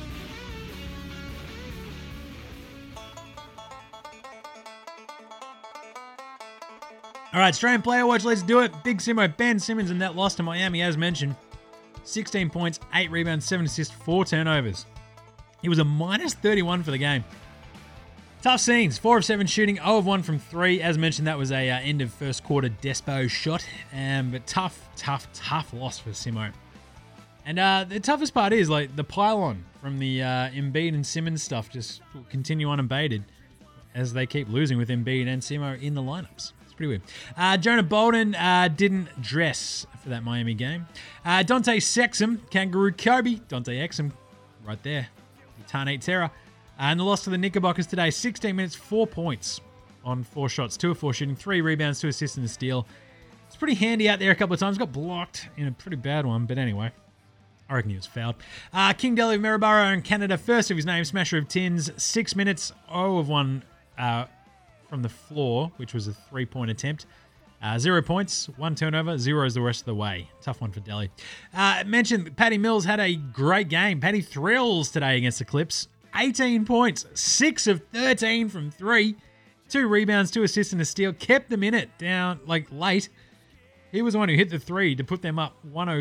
All right, Australian Player Watch, let's do it. Big Simo, Ben Simmons in that loss to Miami, as mentioned. 16 points, 8 rebounds, 7 assists, 4 turnovers. He was a minus 31 for the game. Tough scenes. 4 of 7 shooting, 0 of 1 from 3. As mentioned, that was a end of first quarter Despo shot. But tough loss for Simo. And the toughest part is like the pylon from the Embiid and Simmons stuff just will continue unabated as they keep losing with Embiid and Simo in the lineups. Pretty weird. Jonah Bolden didn't dress for that Miami game. Dante Sexum, Kangaroo Kobe, Dante Exum, right there. Tane Terra. And the loss to the Knickerbockers today, 16 minutes, 4 points on 4 shots, 2 of 4 shooting, 3 rebounds, 2 assists and a steal. It's pretty handy out there a couple of times. Got blocked in a pretty bad one, but anyway. I reckon he was fouled. King Deli of Maryborough in Canada, first of his name, smasher of tins, 6 minutes, 0 of 1 from the floor, which was a 3-point attempt. 0 points, 1 turnover, 0 is the rest of the way. Tough one for Delhi. Mentioned Patty Mills had a great game. Patty Thrills today against the Clips. 18 points, 6 of 13 from 3. 2 rebounds, 2 assists and a steal. Kept them in it down, like, late. He was the one who hit the 3 to put them up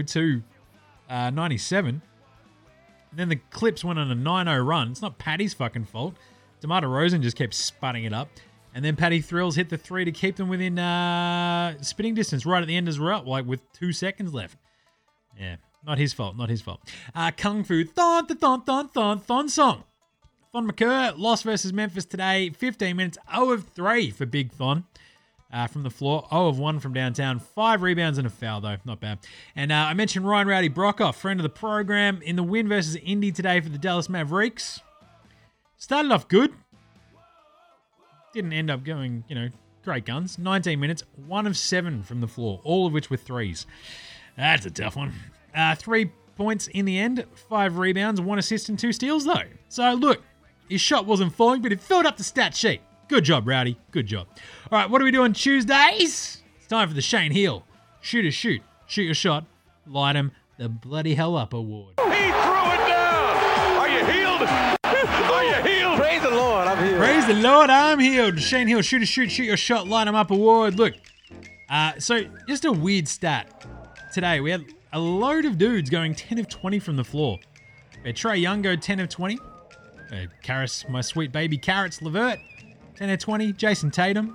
102-97. Then the Clips went on a 9-0 run. It's not Patty's fucking fault. DeMar DeRozan just kept sputting it up. And then Patty Thrills hit the 3 to keep them within spitting distance right at the end as well, like with 2 seconds left. Yeah, not his fault. Kung Fu Thon Song. Thon McCurr lost versus Memphis today. 15 minutes, 0 of 3 for Big Thon from the floor. 0 of 1 from downtown. 5 rebounds and a foul, though. Not bad. And I mentioned Ryan Rowdy Brockhoff, friend of the program, in the win versus Indy today for the Dallas Mavericks. Started off good. Didn't end up going, great guns. 19 minutes, 1 of 7 from the floor, all of which were threes. That's a tough one. 3 points in the end, 5 rebounds, 1 assist and 2 steals, though. So, look, his shot wasn't falling, but it filled up the stat sheet. Good job, Rowdy. Good job. All right, what do we do on Tuesdays? It's time for the Shane Hill Shoot a Shoot. Shoot your shot. Light him the bloody hell up award. He threw it down. Are you healed? Are you healed? Praise the Lord, I'm healed. Praise the Lord, I'm healed. Shane Hill, shoot a shoot, shoot your shot, light him up award. Look, so just a weird stat. Today, we had a load of dudes going 10 of 20 from the floor. We had Trae Young go 10 of 20. Karis, my sweet baby Carrots Levert, 10 of 20. Jason Tatum.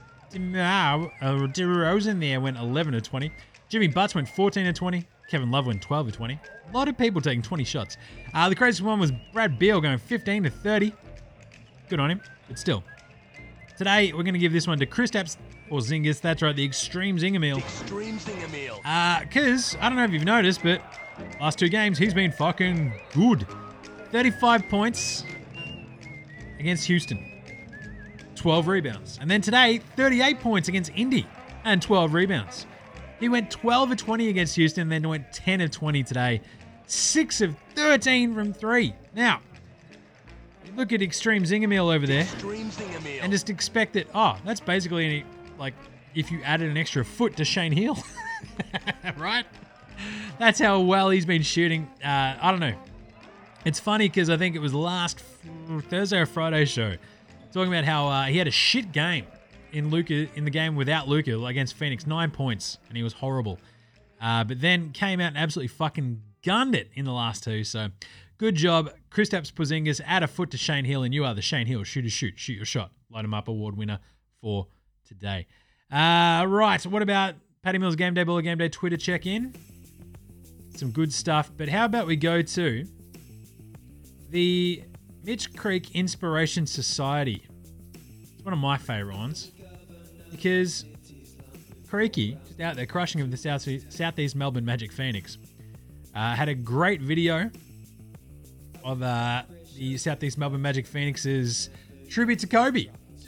DeRozan there went 11 of 20. Jimmy Butts went 14 of 20. Kevin Love went 12 of 20. A lot of people taking 20 shots. The craziest one was Brad Beal going 15 to 30. Good on him, but still. Today, we're going to give this one to Kristaps Porzingis. That's right, the Extreme Zinger Meal. Extreme Zinger Meal. Because, I don't know if you've noticed, but last 2 games, he's been fucking good. 35 points against Houston. 12 rebounds. And then today, 38 points against Indy and 12 rebounds. He went 12 of 20 against Houston, then went 10 of 20 today. 6 of 13 from 3. Now, look at Extreme Zinger Meal over there. Extreme Zinger Meal. And just expect that, that's basically like if you added an extra foot to Shane Hill. Right? That's how well he's been shooting. I don't know. It's funny because I think it was last Thursday or Friday show talking about how he had a shit game in the game without Luka against Phoenix, 9 points, and he was horrible. But then came out and absolutely fucking gunned it in the last 2. So good job, Kristaps Porzingis. Add a foot to Shane Hill, and you are the Shane Hill Shoot a Shoot, Shoot Your Shot, Light 'em Up award winner for today. Right, what about Patty Mills Game Day Baller Game Day Twitter check-in? Some good stuff, but how about we go to the Mitch Creek Inspiration Society. It's one of my favourite ones because Creaky, just out there crushing of the Southeast Melbourne Magic Phoenix, had a great video of the Southeast Melbourne Magic Phoenix's tribute to Kobe.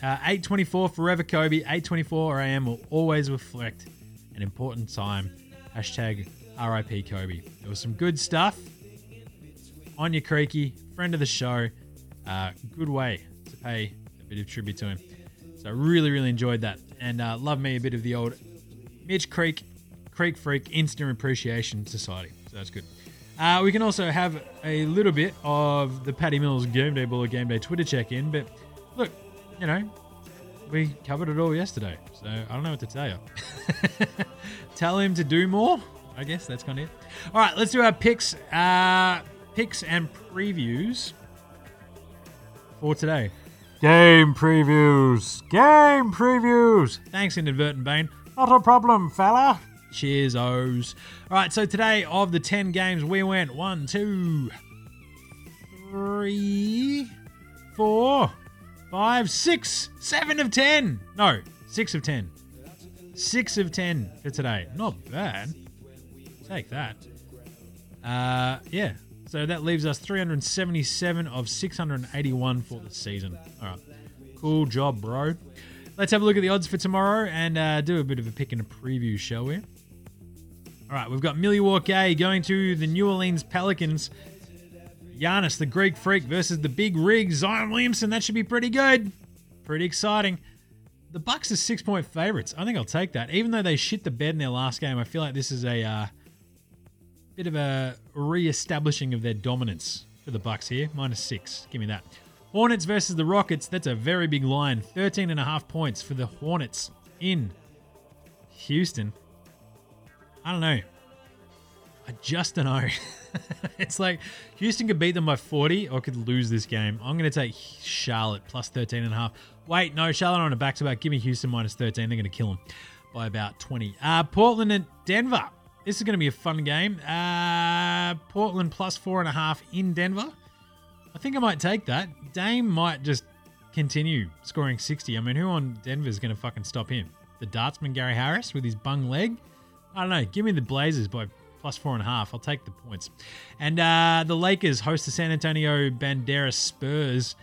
8:24 Forever Kobe. 8:24 AM will always reflect an important time. Hashtag RIP Kobe. There was some good stuff. On your Creaky, friend of the show. Good way to pay a bit of tribute to him. So I really, really enjoyed that. And love me a bit of the old Mitch Creek Freak Instant Appreciation Society. So that's good. We can also have a little bit of the Paddy Mills Game Day Ball Game Day Twitter check-in. But look, we covered it all yesterday. So I don't know what to tell you. Tell him to do more. I guess that's kind of it. All right, let's do our picks and previews for today. Game previews. Thanks, Inadvertent Bane. Not a problem, fella. Cheers, O's. All right, so today of the 10 games, we went 1, 2, 3, 4, 5, 6, 7 of 10. No, 6 of 10. 6 of 10 for today. Not bad. Take that. Yeah. So that leaves us 377 of 681 for the season. All right. Cool job, bro. Let's have a look at the odds for tomorrow and do a bit of a pick and a preview, shall we? All right. We've got Milwaukee going to the New Orleans Pelicans. Giannis, the Greek Freak, versus the Big Rig, Zion Williamson. That should be pretty good. Pretty exciting. The Bucks are 6-point favorites. I think I'll take that. Even though they shit the bed in their last game, I feel like this is a bit of a re-establishing of their dominance for the Bucks here. -6. Give me that. Hornets versus the Rockets. That's a very big line. 13.5 points for the Hornets in Houston. I don't know. I just don't know. It's like Houston could beat them by 40 or could lose this game. I'm going to take Charlotte plus 13.5. Wait, no, Charlotte on a back-to-back. Give me Houston -13. They're going to kill them by about 20. Portland and Denver. This is going to be a fun game. Portland plus 4.5 in Denver. I think I might take that. Dame might just continue scoring 60. I mean, who on Denver is going to fucking stop him? The dartsman Gary Harris with his bung leg? I don't know. Give me the Blazers by plus 4.5. I'll take the points. And the Lakers host the San Antonio Banderas Spurs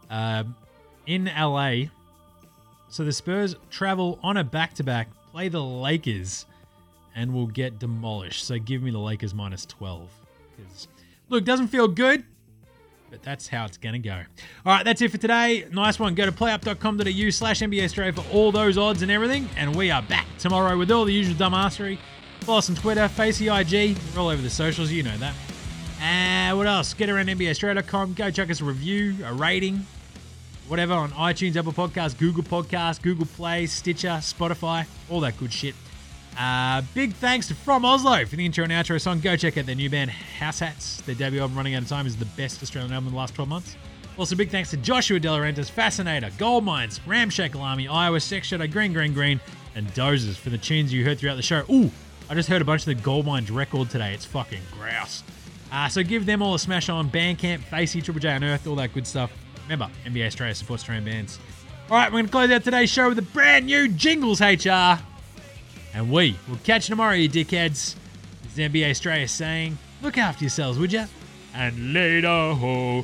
in LA. So the Spurs travel on a back-to-back, play the Lakers, and will get demolished. So give me the Lakers -12. Because, look, doesn't feel good, but that's how it's going to go. All right, that's it for today. Nice one. Go to playup.com.au/NBA Australia for all those odds and everything. And we are back tomorrow with all the usual dumbassery. Follow us on Twitter, Facey IG. We're all over the socials. You know that. And what else? Get around NBAaustralia.com. Go check us a review, a rating, whatever on iTunes, Apple Podcasts, Google Podcasts, Google Play, Stitcher, Spotify, all that good shit. Big thanks to From Oslo for the intro and outro song. Go check out their new band, House Hats. Their debut album, Running Out of Time, is the best Australian album in the last 12 months. Also, big thanks to Joshua De Laurentiis, Fascinator, Gold Mines, Ramshackle Army, Iowa, Sex Shadow, Green, and Dozers for the tunes you heard throughout the show. Ooh, I just heard a bunch of the Gold Mines record today. It's fucking grouse. So give them all a smash on Bandcamp, Facey, Triple J Unearthed, all that good stuff. Remember, NBA Australia supports Australian bands. All right, we're going to close out today's show with a brand new Jingles HR. And we will catch you tomorrow, you dickheads. This is NBA Australia saying, look after yourselves, would ya? And later, ho,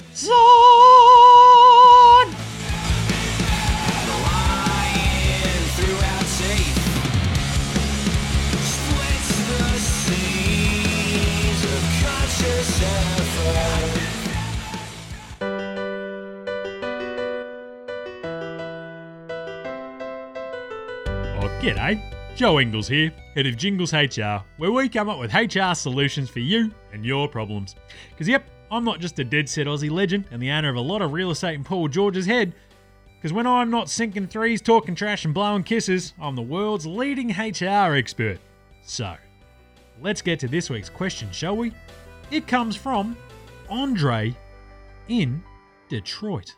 son! Oh, g'day. Joe Ingles here, head of Jingles HR, where we come up with HR solutions for you and your problems. Because, yep, I'm not just a dead set Aussie legend and the owner of a lot of real estate in Paul George's head. Because when I'm not sinking threes, talking trash and blowing kisses, I'm the world's leading HR expert. So, let's get to this week's question, shall we? It comes from Andre in Detroit.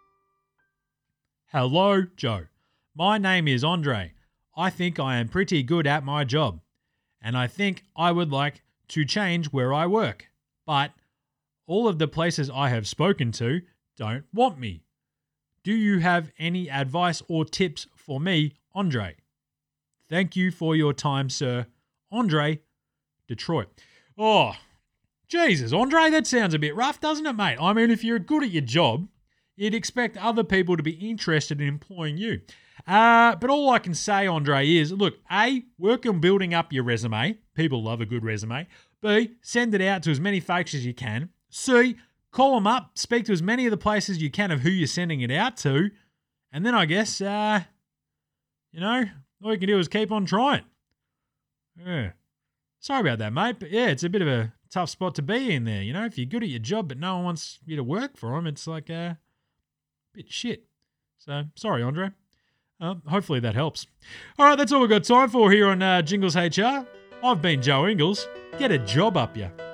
Hello, Joe. My name is Andre. I think I am pretty good at my job, and I think I would like to change where I work, but all of the places I have spoken to don't want me. Do you have any advice or tips for me, Andre? Thank you for your time, sir. Andre, Detroit. Oh, Jesus, Andre, that sounds a bit rough, doesn't it, mate? I mean, if you're good at your job, you'd expect other people to be interested in employing you. But all I can say, Andre, is, look, A, work on building up your resume. People love a good resume. B, send it out to as many folks as you can. C, call them up, speak to as many of the places you can of who you're sending it out to. And then I guess, all you can do is keep on trying. Yeah. Sorry about that, mate. But yeah, it's a bit of a tough spot to be in there. If you're good at your job but no one wants you to work for them, it's like a bit shit. So, sorry, Andre. Hopefully that helps. All right, that's all we've got time for here on Jingles HR. I've been Joe Ingles. Get a job up ya.